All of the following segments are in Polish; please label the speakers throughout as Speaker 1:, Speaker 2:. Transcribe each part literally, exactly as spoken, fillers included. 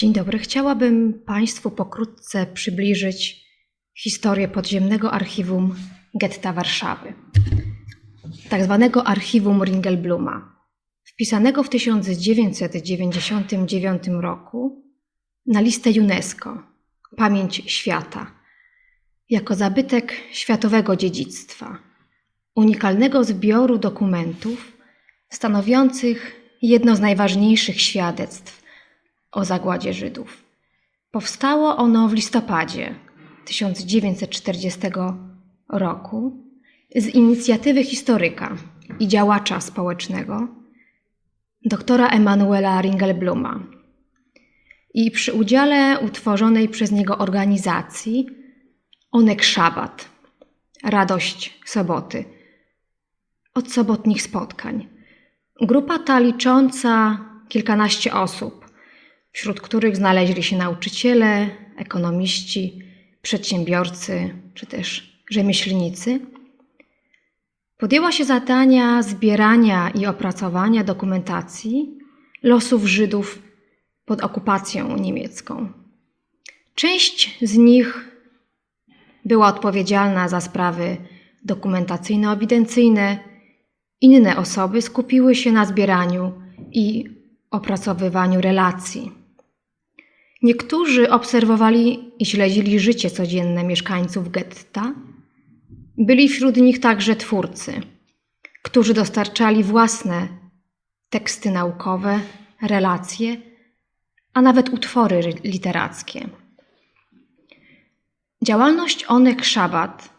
Speaker 1: Dzień dobry. Chciałabym Państwu pokrótce przybliżyć historię podziemnego archiwum getta Warszawy, tak zwanego archiwum Ringelbluma, wpisanego w tysiąc dziewięćset dziewięćdziesiątym dziewiątym roku na listę UNESCO Pamięć Świata jako zabytek światowego dziedzictwa, unikalnego zbioru dokumentów stanowiących jedno z najważniejszych świadectw o zagładzie Żydów. Powstało ono w listopadzie tysiąc dziewięćset czterdziestego roku z inicjatywy historyka i działacza społecznego doktora Emanuela Ringelbluma i przy udziale utworzonej przez niego organizacji Onek Szabat, Radość Soboty, od sobotnich spotkań. Grupa ta licząca kilkanaście osób, wśród których znaleźli się nauczyciele, ekonomiści, przedsiębiorcy czy też rzemieślnicy, podjęła się zadania zbierania i opracowania dokumentacji losów Żydów pod okupacją niemiecką. Część z nich była odpowiedzialna za sprawy dokumentacyjno-ewidencyjne, inne osoby skupiły się na zbieraniu i opracowywaniu relacji. Niektórzy obserwowali i śledzili życie codzienne mieszkańców getta. Byli wśród nich także twórcy, którzy dostarczali własne teksty naukowe, relacje, a nawet utwory literackie. Działalność Onek Szabat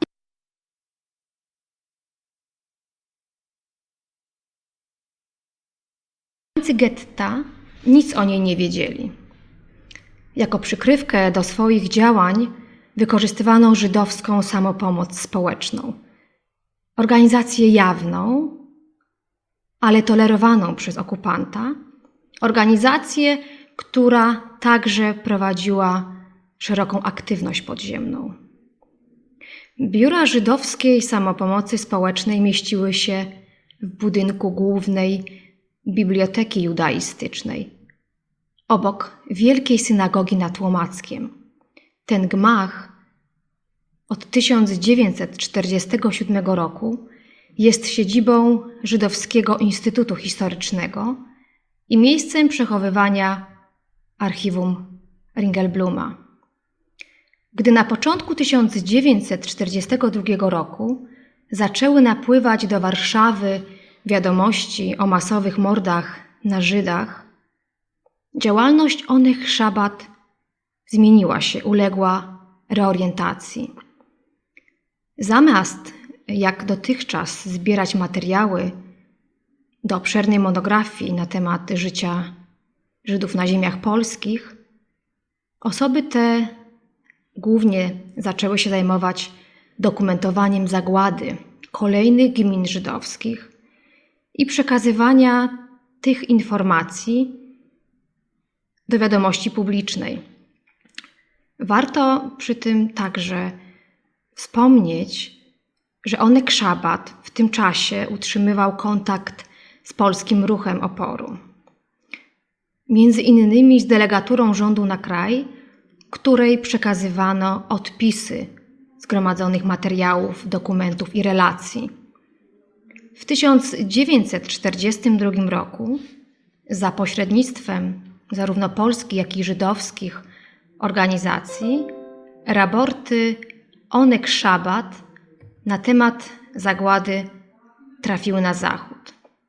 Speaker 1: mieszkańcy getta nic o niej nie wiedzieli. Jako przykrywkę do swoich działań wykorzystywano żydowską samopomoc społeczną. Organizację jawną, ale tolerowaną przez okupanta. Organizację, która także prowadziła szeroką aktywność podziemną. Biura żydowskiej samopomocy społecznej mieściły się w budynku głównej Biblioteki Judaistycznej, obok Wielkiej Synagogi nad Łomackiem. Ten gmach od tysiąc dziewięćset czterdziestego siódmego roku jest siedzibą Żydowskiego Instytutu Historycznego i miejscem przechowywania archiwum Ringelbluma. Gdy na początku tysiąc dziewięćset czterdziestego drugiego roku zaczęły napływać do Warszawy wiadomości o masowych mordach na Żydach, działalność Onek Szabat zmieniła się, uległa reorientacji. Zamiast, jak dotychczas, zbierać materiały do obszernej monografii na temat życia Żydów na ziemiach polskich, osoby te głównie zaczęły się zajmować dokumentowaniem zagłady kolejnych gmin żydowskich i przekazywania tych informacji do wiadomości publicznej. Warto przy tym także wspomnieć, że Onek Szabat w tym czasie utrzymywał kontakt z polskim ruchem oporu. Między innymi z delegaturą rządu na kraj, której przekazywano odpisy zgromadzonych materiałów, dokumentów i relacji. W tysiąc dziewięćset czterdziestym drugim roku za pośrednictwem zarówno polskich, jak i żydowskich organizacji raporty Onek Szabat na temat zagłady trafiły na Zachód.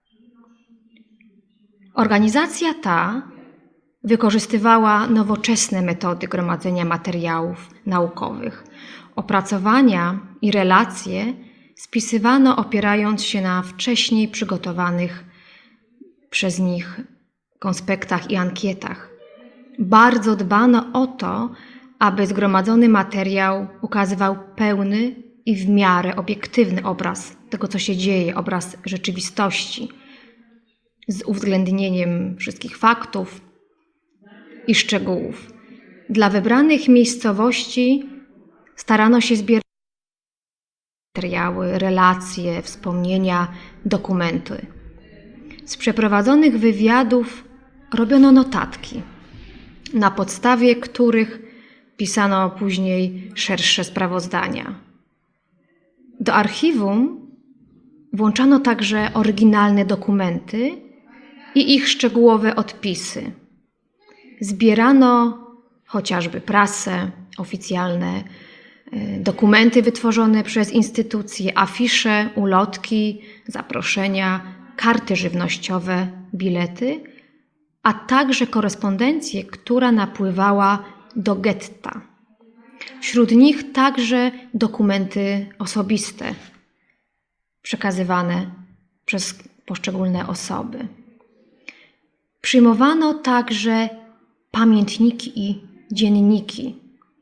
Speaker 1: Organizacja ta wykorzystywała nowoczesne metody gromadzenia materiałów naukowych. Opracowania i relacje spisywano opierając się na wcześniej przygotowanych przez nich konspektach i ankietach. Bardzo dbano o to, aby zgromadzony materiał ukazywał pełny i w miarę obiektywny obraz tego, co się dzieje, obraz rzeczywistości, z uwzględnieniem wszystkich faktów i szczegółów. Dla wybranych miejscowości starano się zbierać materiały, relacje, wspomnienia, dokumenty. Z przeprowadzonych wywiadów robiono notatki. na podstawie których pisano później szersze sprawozdania. Do archiwum włączano także oryginalne dokumenty i ich szczegółowe odpisy. Zbierano chociażby prasę, oficjalne dokumenty wytworzone przez instytucje, afisze, ulotki, zaproszenia, karty żywnościowe, bilety, a także korespondencję, która napływała do getta. Wśród nich także dokumenty osobiste przekazywane przez poszczególne osoby. Przyjmowano także pamiętniki i dzienniki.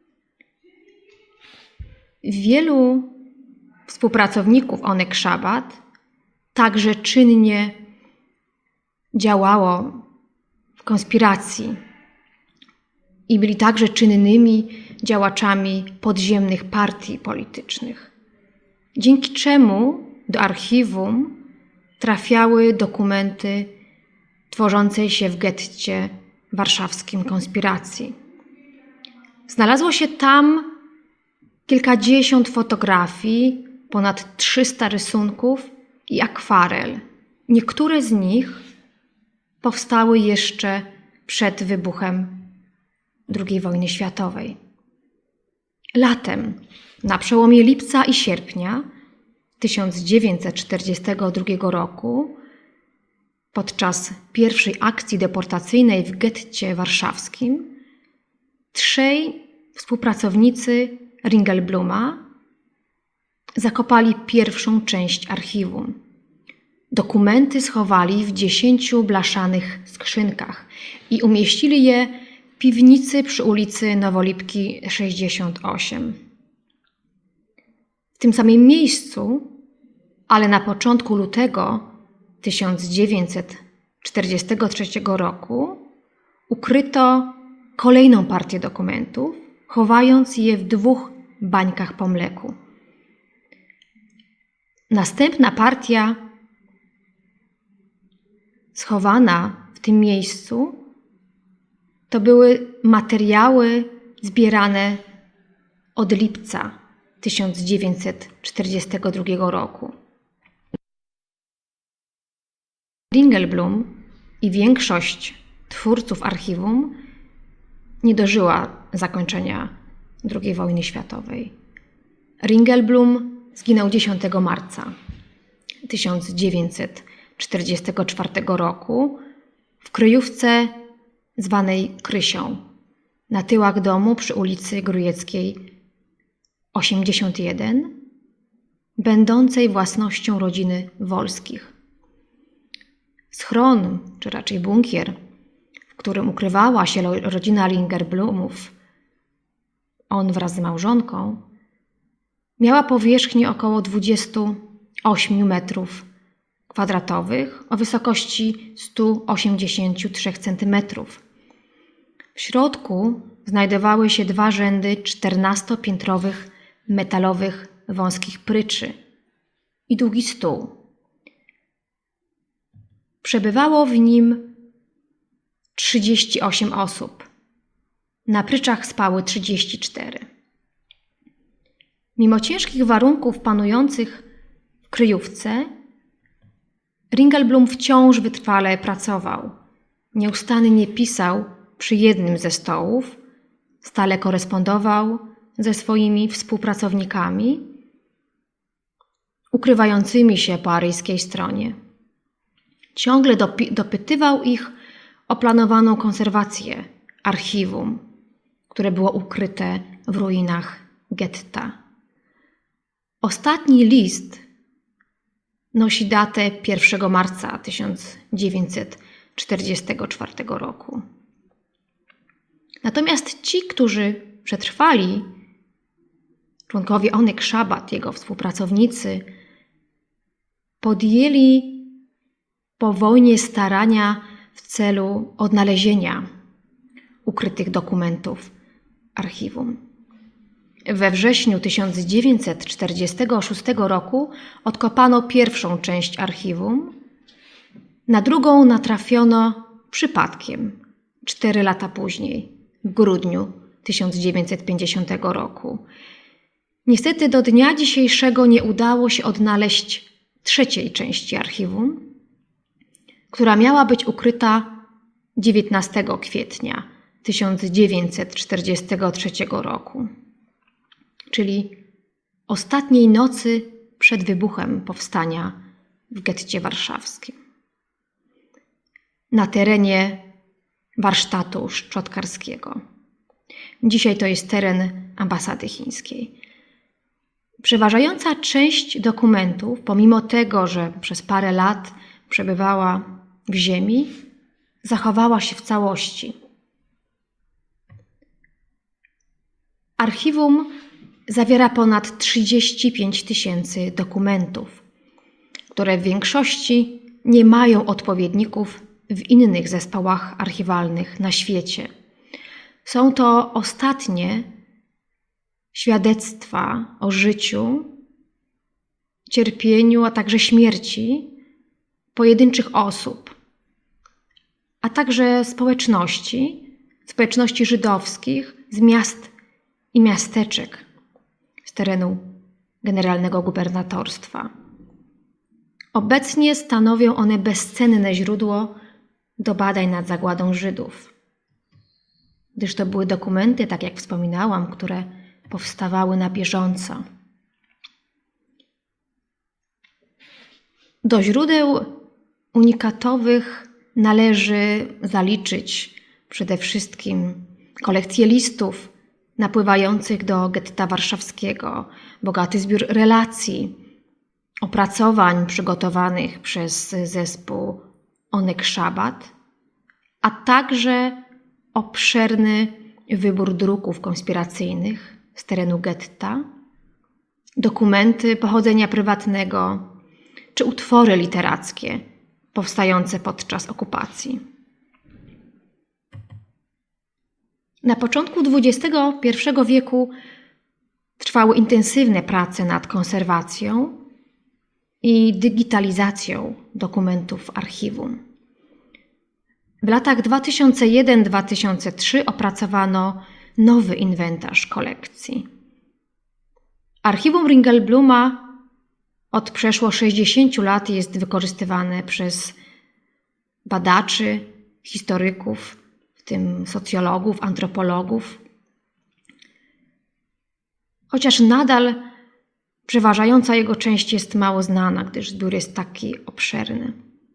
Speaker 1: Wielu współpracowników Onek Szabad także czynnie działało w konspiracji i byli także czynnymi działaczami podziemnych partii politycznych, dzięki czemu do archiwum trafiały dokumenty tworzącej się w getcie warszawskim konspiracji. Znalazło się tam kilkadziesiąt fotografii, ponad trzysta rysunków i akwarel. Niektóre z nich powstały jeszcze przed wybuchem drugiej wojny światowej. Latem, na przełomie lipca i sierpnia tysiąc dziewięćset czterdziestego drugiego roku, podczas pierwszej akcji deportacyjnej w getcie warszawskim, trzej współpracownicy Ringelbluma zakopali pierwszą część archiwum. Dokumenty schowali w dziesięciu blaszanych skrzynkach i umieścili je w piwnicy przy ulicy Nowolipki sześćdziesiąt osiem. W tym samym miejscu, ale na początku lutego tysiąc dziewięćset czterdziestego trzeciego roku, ukryto kolejną partię dokumentów, chowając je w dwóch bańkach po mleku. Następna partia schowana w tym miejscu to były materiały zbierane od lipca tysiąc dziewięćset czterdziestego drugiego roku. Ringelblum i większość twórców archiwum nie dożyła zakończenia drugiej wojny światowej. Ringelblum zginął dziesiątego marca tysiąc dziewięćset czterdziestego czwartego roku w kryjówce zwanej Krysią, na tyłach domu przy ulicy Grójeckiej osiemdziesiąt jeden, będącej własnością rodziny Wolskich. Schron, czy raczej bunkier, w którym ukrywała się rodzina Ringelblumów, on wraz z małżonką, miała powierzchnię około dwudziestu ośmiu metrów kwadratowych o wysokości stu osiemdziesięciu trzech centymetrów. W środku znajdowały się dwa rzędy czternastopiętrowych metalowych wąskich pryczy i długi stół. Przebywało w nim trzydzieści osiem osób. Na pryczach spały trzydzieści cztery. Mimo ciężkich warunków panujących w kryjówce, Ringelblum wciąż wytrwale pracował. Nieustannie pisał przy jednym ze stołów, stale korespondował ze swoimi współpracownikami, ukrywającymi się po aryjskiej stronie. Ciągle dopi- dopytywał ich o planowaną konserwację archiwum, które było ukryte w ruinach getta. Ostatni list nosi datę pierwszego marca tysiąc dziewięćset czterdziestego czwartego roku. Natomiast ci, którzy przetrwali, członkowie Onek Szabad, jego współpracownicy, podjęli po wojnie starania w celu odnalezienia ukrytych dokumentów archiwum. We wrześniu tysiąc dziewięćset czterdziestego szóstego roku odkopano pierwszą część archiwum, na drugą natrafiono przypadkiem cztery lata później. w grudniu tysiąc dziewięćset pięćdziesiątego roku. Niestety do dnia dzisiejszego nie udało się odnaleźć trzeciej części archiwum, która miała być ukryta dziewiętnastego kwietnia tysiąc dziewięćset czterdziestego trzeciego roku, czyli ostatniej nocy przed wybuchem powstania w getcie warszawskim. Na terenie warsztatu szczotkarskiego. Dzisiaj to jest teren ambasady chińskiej. Przeważająca część dokumentów, pomimo tego, że przez parę lat przebywała w ziemi, zachowała się w całości. Archiwum zawiera ponad trzydzieści pięć tysięcy dokumentów, które w większości nie mają odpowiedników w innych zespołach archiwalnych na świecie. Są to ostatnie świadectwa o życiu, cierpieniu, a także śmierci pojedynczych osób, a także społeczności, społeczności żydowskich z miast i miasteczek z terenu generalnego gubernatorstwa. Obecnie stanowią one bezcenne źródło do badań nad zagładą Żydów, gdyż to były dokumenty, tak jak wspominałam, które powstawały na bieżąco. Do źródeł unikatowych należy zaliczyć przede wszystkim kolekcję listów napływających do getta warszawskiego, bogaty zbiór relacji, opracowań przygotowanych przez zespół Onek Szabat, a także obszerny wybór druków konspiracyjnych z terenu getta, dokumenty pochodzenia prywatnego czy utwory literackie powstające podczas okupacji. Na początku dwudziestego pierwszego wieku trwały intensywne prace nad konserwacją i digitalizacją dokumentów archiwum. W latach dwa tysiące jeden do dwa tysiące trzeciego opracowano nowy inwentarz kolekcji. Archiwum Ringelbluma od przeszło sześćdziesięciu lat jest wykorzystywane przez badaczy, historyków, w tym socjologów, antropologów. Chociaż nadal przeważająca jego część jest mało znana, gdyż zbiór jest taki obszerny.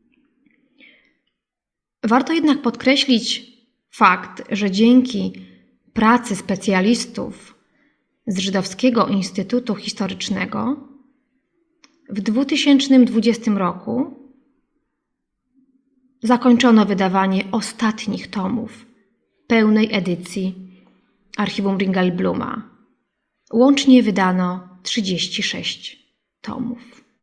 Speaker 1: Warto jednak podkreślić fakt, że dzięki pracy specjalistów z Żydowskiego Instytutu Historycznego w dwa tysiące dwudziestym roku zakończono wydawanie ostatnich tomów pełnej edycji Archiwum Ringelbluma. Łącznie wydano trzydzieści sześć tomów.